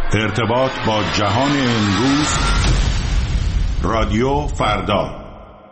ارتباط با جهان امروز، رادیو فردا.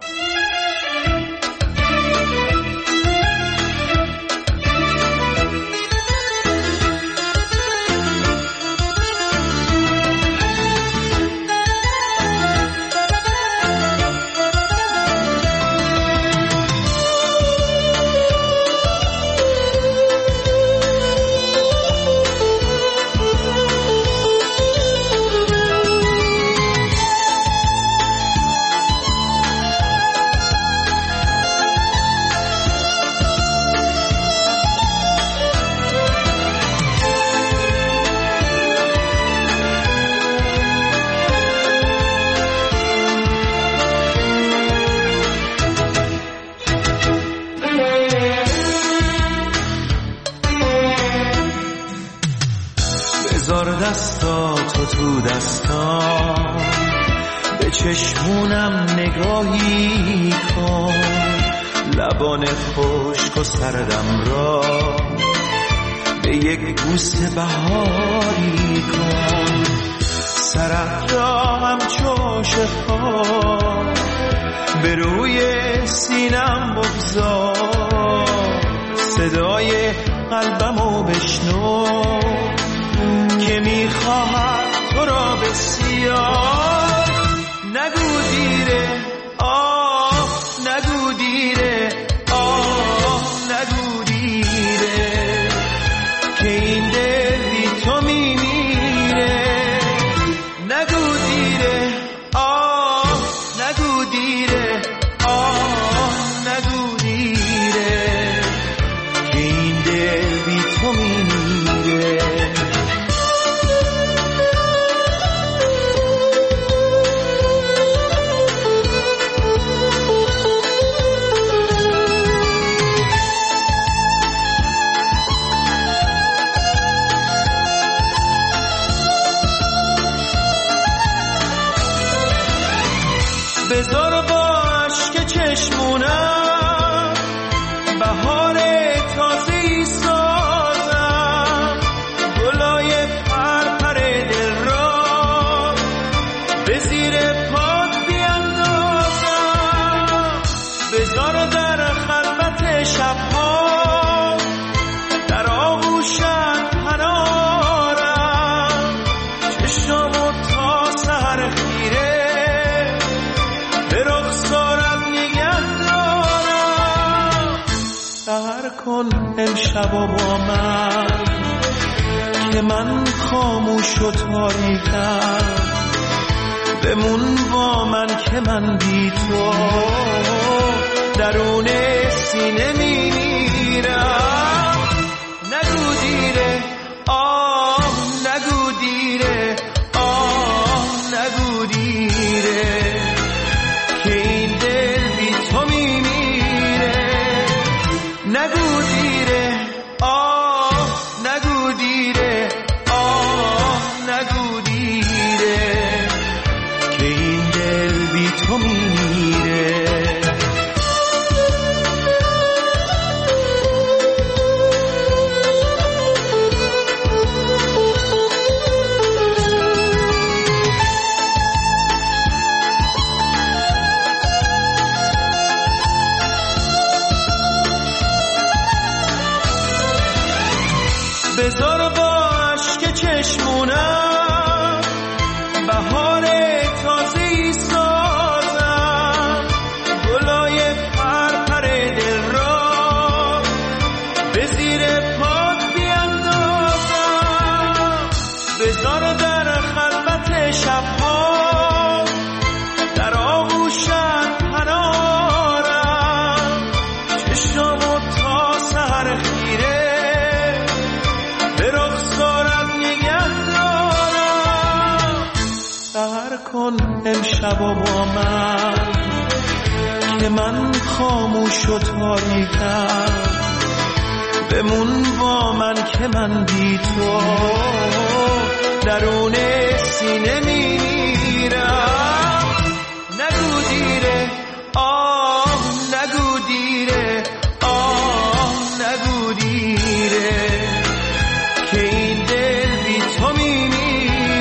بذار دستاتو تو دستام، به چشمونم نگاهی کن، لبان خشک و سردم را به یک بوسه بهاری کن، سرت را همچو شفا به روی سینم بگذار، صدای قلبمو بشنو که میخواهد تو را بسیار. نگو دیره آه، نگو دیره آه، نگو دیره که این دل بی تو میمیره. نگو دیره آه، نگو دیره آه، نگو دیره که این دل بی تو میمیره. بذار با عشق چشمونم بهار تازه‌ای سازم، گلای پرپر دل را به زیر پات بیندازم. بذار در خلوت شبها در آغوشت پنارم، چشمو تا سحر خیره به رخسارت نگه دارم. سحر کن امشب و با من که من خاموش و تاریکم، بمون با من که من بی تو درون سینه میمیرم. نگو دیره آه، نگو دیره آه، نگو دیره که این دل بی تو میمیره. نگو دیره آه، نگو دیره آه، نگو دیره که این دل بی تو میمیره. بذار با عشق چشمونم بهار تازه‌ای سازم، گلای پرپر دل را به زیر پات بیندازم. بذار در خلوت شبها در آغوشت پنارم، چشمو تا سحر خیره به رخسارت نگه دارم. سحر کن امشب و با من که من خاموش و تاریکم، بمون با من که من بی تو درون سینه میمیرم. نگو دیره آه، نگو دیره آه، نگو دیره که این دل بی تو میمیره.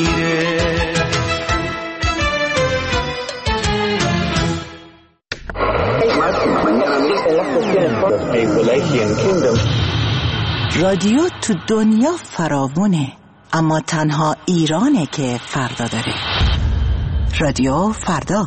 نگودیره. رادیو تو دنیا فراوونه، اما تنها ایرانه که فردا داره. رادیو فردا.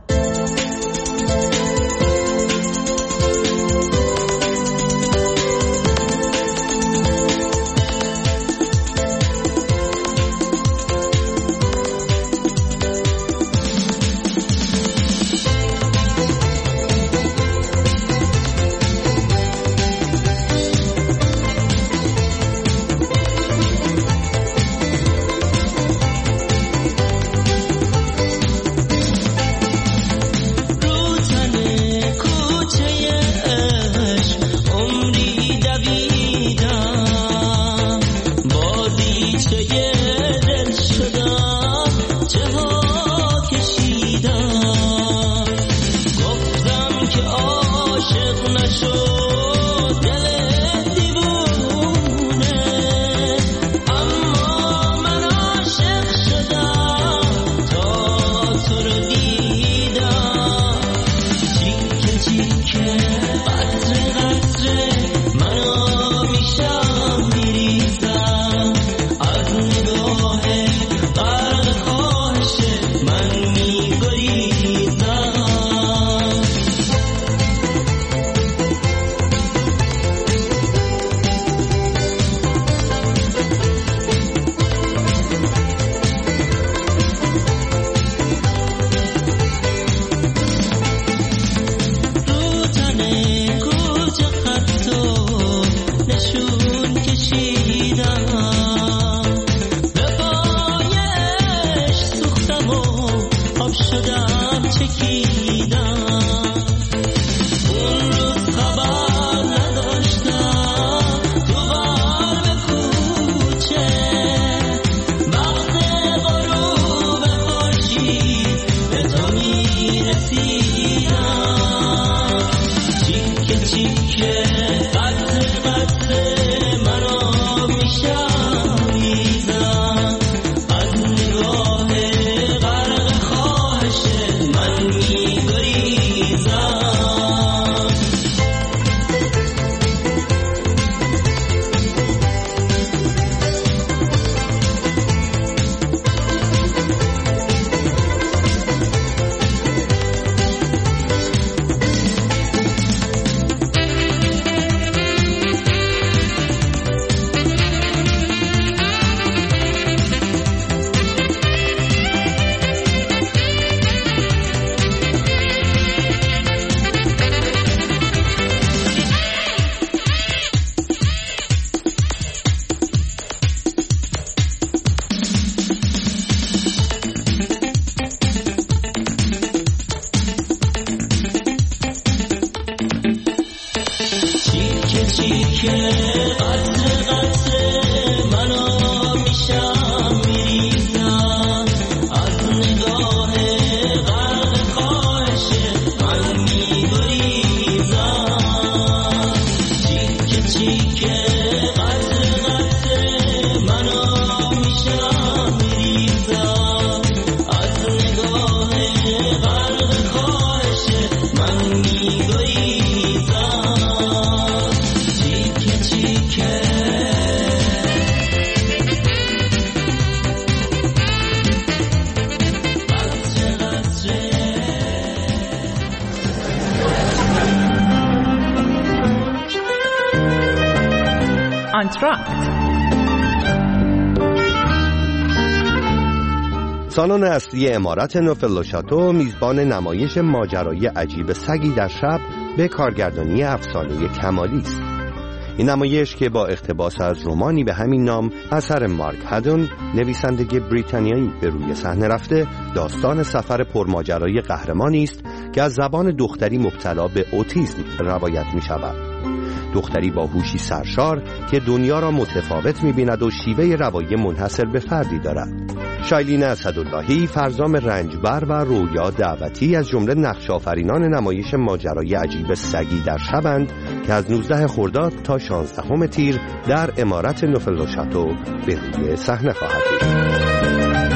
سالن اصلی عمارت نوفل شاتو میزبان نمایش ماجرای عجیب سگی در شب به کارگردانی افسانه کمالی است. این نمایش که با اقتباس از رمانی به همین نام اثر مارک هدون نویسنده بریتانیایی به روی صحنه رفته، داستان سفر پرماجرای قهرمانی است که از زبان دختری مبتلا به اوتیسم روایت می شود. دختری با هوشی سرشار که دنیا را متفاوت می بیند و شیوه روایی منحصر به فردی دارد. شایلین اسداللهی، فرزام رنجبر و رویا دعوتی از جمله نقش آفرینان نمایش ماجرای عجیب سگی در شبند که از 19 خرداد تا 16 تیر در عمارت نوفل شاتو به روی صحنه خواهد بود.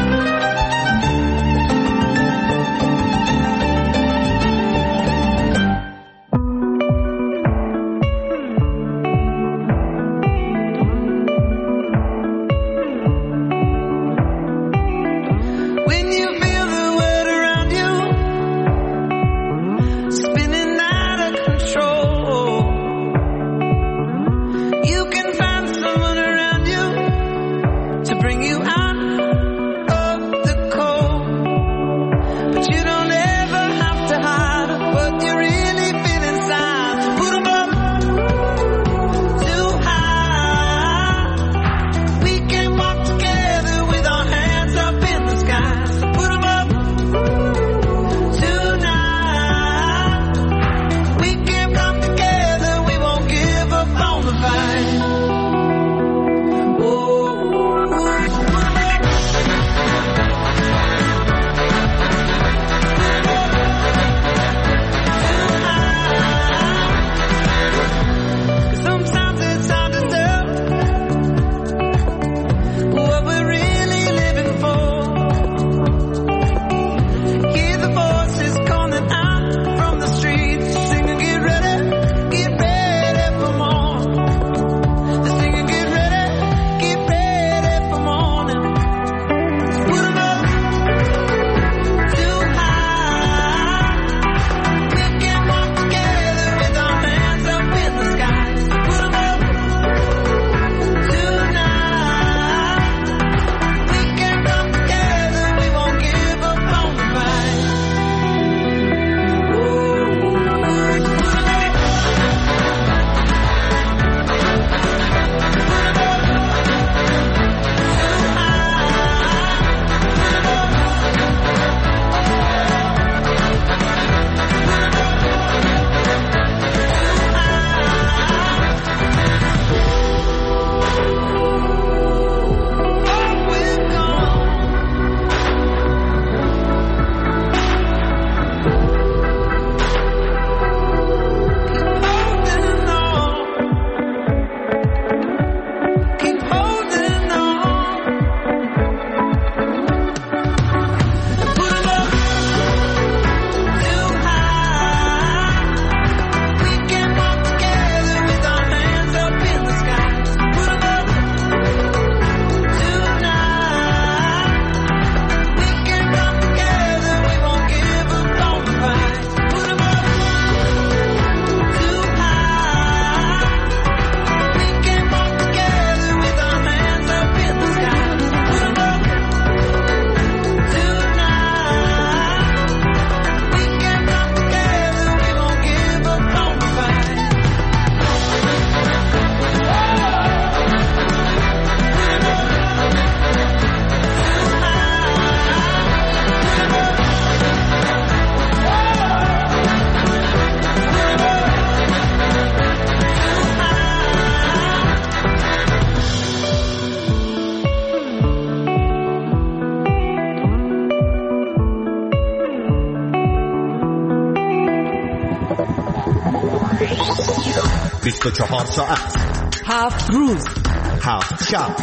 24 ساعت، 7 روز، 7 شب،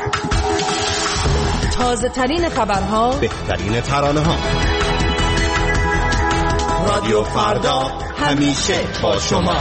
تازه ترین خبرها، بهترین ترانه ها. رادیو فردا همیشه با شما.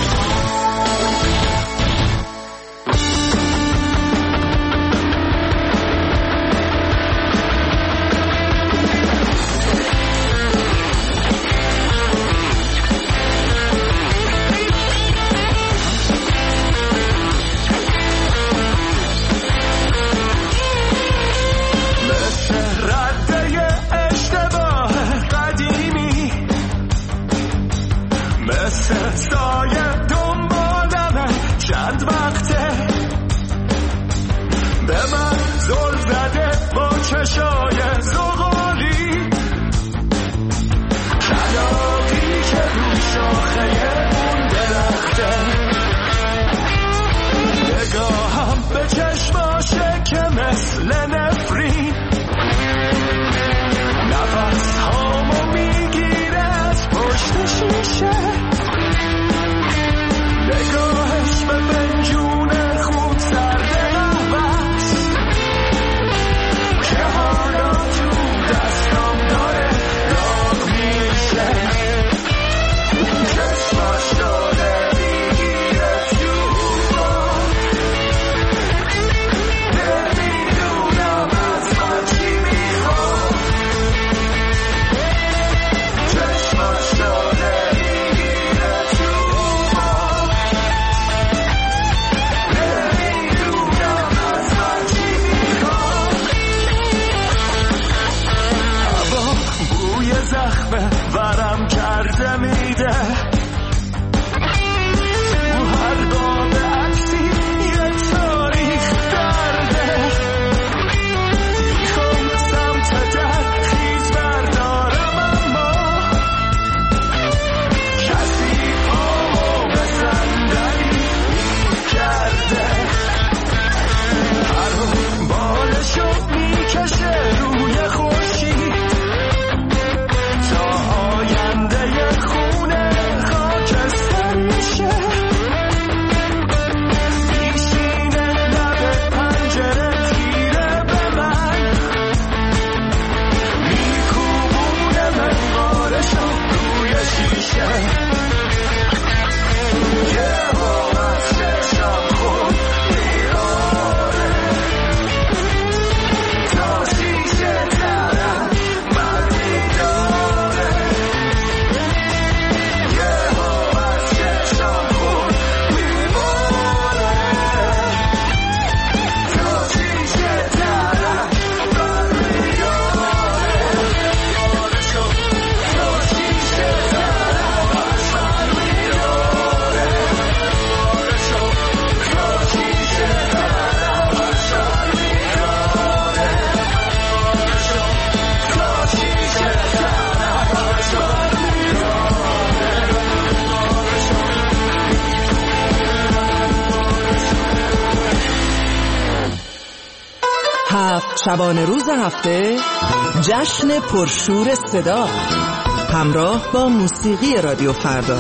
شبانه روز هفته، جشن پرشور صدا همراه با موسیقی رادیو فردا.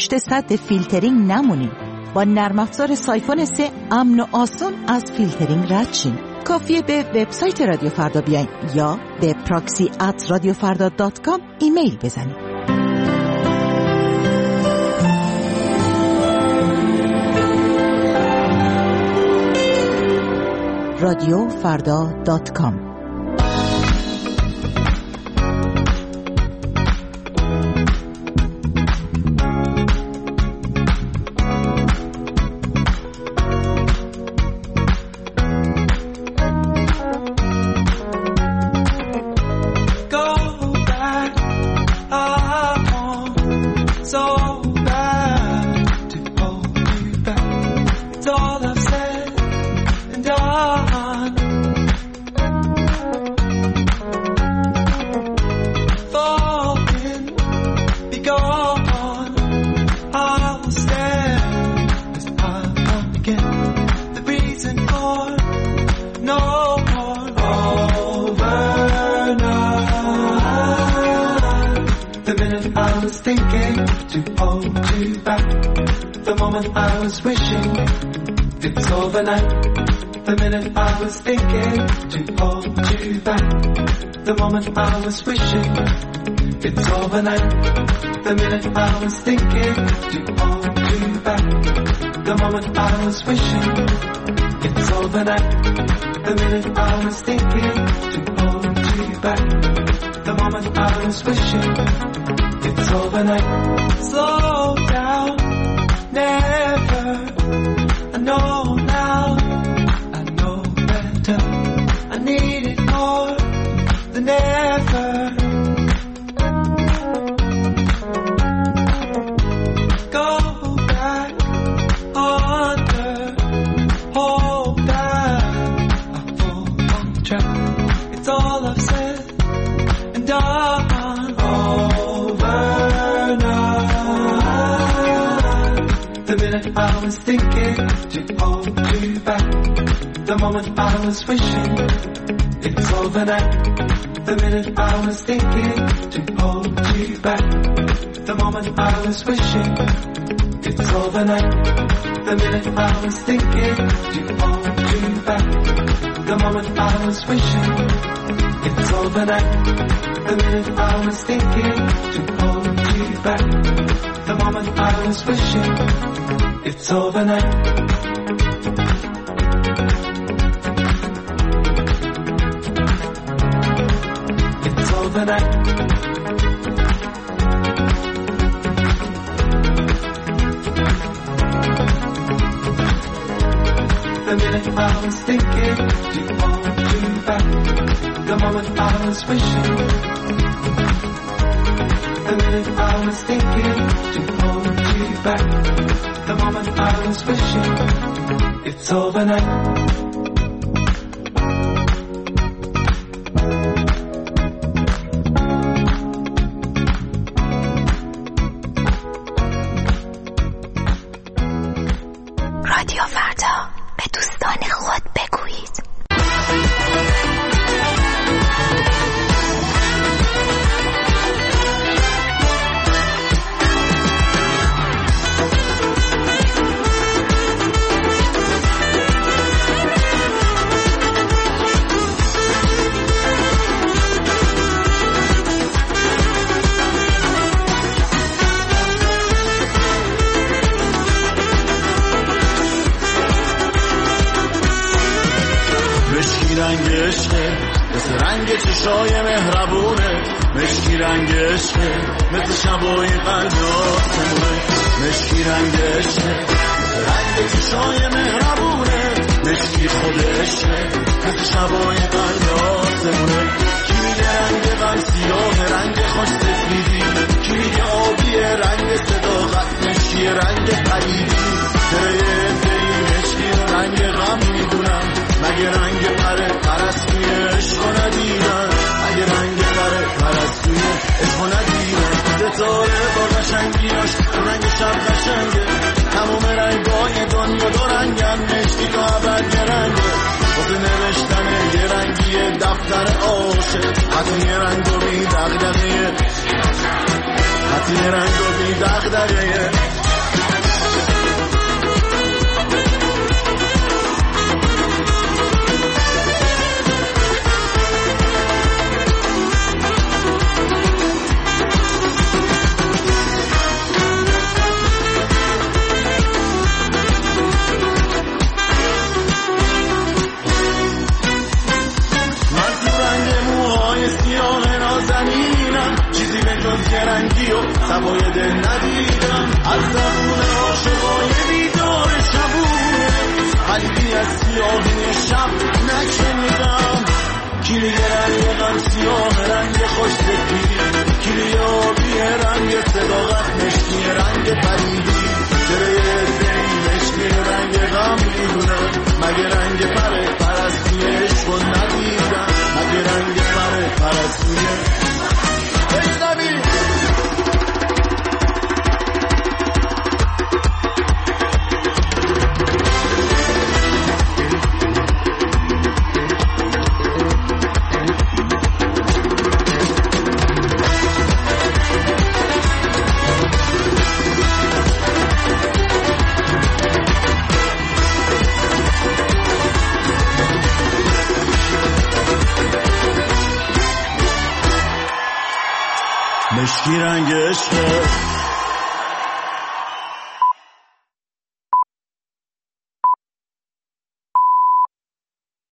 پشت سد فیلترینگ نمونین. با نرم افزار سایفون 3 امن و آسون از فیلترینگ رد شین. کافیه به وبسایت رادیو فردا بیاین یا به proxy@radiofarda.com ایمیل بزنید. radiofarda.com I was wishing it's overnight. The minute I was thinking to hold you back. The moment I was wishing it's overnight. The minute I was thinking to hold you back. The moment I was wishing it's overnight. Slow down, never. I know now, I know better. I need it more than ever. Go back under, hope that I fall on track. It's all I've said and done. Over now. The minute I was thinking to hold you back. The moment I was wishing it's overnight. The minute I was thinking to hold you back. The moment I was wishing it's overnight. The minute I was thinking to hold you back. The moment I was wishing it's overnight. The minute I was thinking to hold you back. The moment I was wishing it's overnight. Overnight. The minute I was thinking to hold you back. The moment I was wishing. The minute I was thinking to hold you back. The moment I was wishing it's overnight. رنگ عشقه مثل رنگ چشای مهربونه، مشکی رنگ عشقه مثل شبای قلباتمونه، مشکی رنگ عشقه مثل رنگ چشای مهربونه، مشکی خود عشقه مثل شبای قلباتمونه. کی میگه رنگ قلب سیاه رنگ خوش سفیدی، کی میگه آبی رنگ صداقت، مشکی رنگ پریدی، چرا مشکی رنگ غم میدونم، مگه رنگ پرستوی عشق ندیدن، مگه رنگ پرستوی عشق ندیدن. ستاره با قشنگیاش رنگ شب قشنگه، تمام رنگای دنیا دو رنگن، مشکی تا ابد یه رنگه، واسه نوشتن یه رنگی دفتر عاشق، حتی یه رنگ و بی دغدغه، تعطیل رنگ و بی دغدغه. رنگی و سوای دل ندیدم از زمان عاشقای بیدار شبونه، قلبی از سیاهی شب نشنیدم. کیلی رنگ غم سیاه رنگ خوش سفیدی، کیلی آبی رنگ صداقت مشکی رنگ پریدی، گره دلی مشکی رنگ غم میدونه. مگه رنگ پرستی عشق رو ندیدم، مگه رنگ پرستی بشنوی. مشکی رنگ عشق